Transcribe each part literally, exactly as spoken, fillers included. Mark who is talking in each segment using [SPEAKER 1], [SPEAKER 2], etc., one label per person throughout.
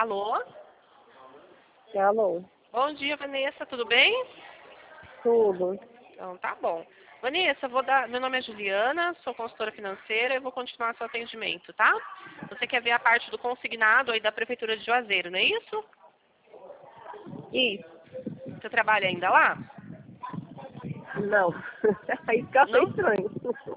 [SPEAKER 1] Alô?
[SPEAKER 2] Alô?
[SPEAKER 1] Bom dia, Vanessa, tudo bem?
[SPEAKER 2] Tudo.
[SPEAKER 1] Então, tá bom. Vanessa, eu vou dar... meu nome é Juliana, sou consultora financeira e vou continuar seu atendimento, tá? Você quer ver a parte do consignado aí da Prefeitura de Juazeiro, não é isso?
[SPEAKER 2] Isso.
[SPEAKER 1] Você trabalha ainda lá?
[SPEAKER 2] Não. Aí fica até
[SPEAKER 1] Não?
[SPEAKER 2] estranho.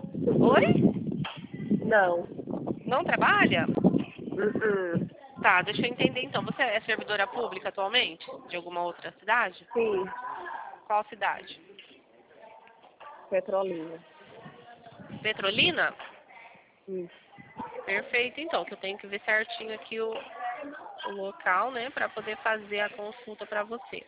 [SPEAKER 1] Oi?
[SPEAKER 2] Não.
[SPEAKER 1] Não trabalha?
[SPEAKER 2] Uh-uh.
[SPEAKER 1] Tá, deixa eu entender então. Você é servidora pública atualmente? De alguma outra cidade?
[SPEAKER 2] Sim.
[SPEAKER 1] Qual cidade?
[SPEAKER 2] Petrolina.
[SPEAKER 1] Petrolina?
[SPEAKER 2] Isso.
[SPEAKER 1] Perfeito, então, que eu tenho que ver certinho aqui o, o local, né, para poder fazer a consulta para você.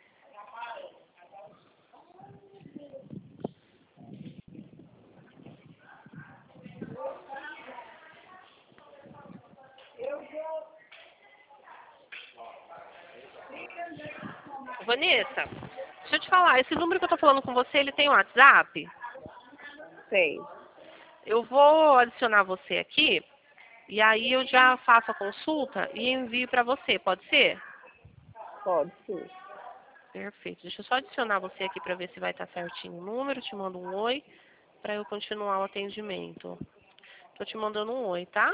[SPEAKER 1] Vanessa, deixa eu te falar, esse número que eu tô falando com você, ele tem um WhatsApp?
[SPEAKER 2] Sei.
[SPEAKER 1] Eu vou adicionar você aqui, e aí eu já faço a consulta e envio para você, pode ser?
[SPEAKER 2] Pode, sim.
[SPEAKER 1] Perfeito. Deixa eu só adicionar você aqui para ver se vai estar certinho o número. Te mando um oi para eu continuar o atendimento. Tô te mandando um oi, tá?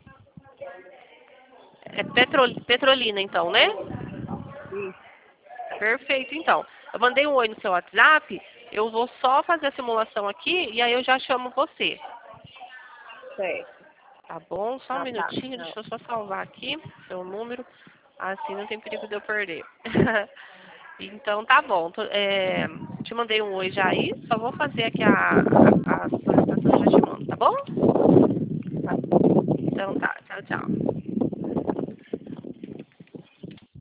[SPEAKER 1] É Petro... Petrolina, então, né?
[SPEAKER 2] Isso.
[SPEAKER 1] Perfeito, então. Eu mandei um oi no seu WhatsApp. Eu vou só fazer a simulação aqui e aí eu já chamo você.
[SPEAKER 2] Certo.
[SPEAKER 1] Tá bom? Só um
[SPEAKER 2] Ah, tá.
[SPEAKER 1] minutinho.
[SPEAKER 2] Não.
[SPEAKER 1] Deixa eu só salvar aqui seu número. Assim não tem perigo de eu perder. Então tá bom. Tô- é, te mandei um oi já aí. Só vou fazer aqui a, a, a solicitação e já te mando, tá bom? Então tá. Tchau, tchau.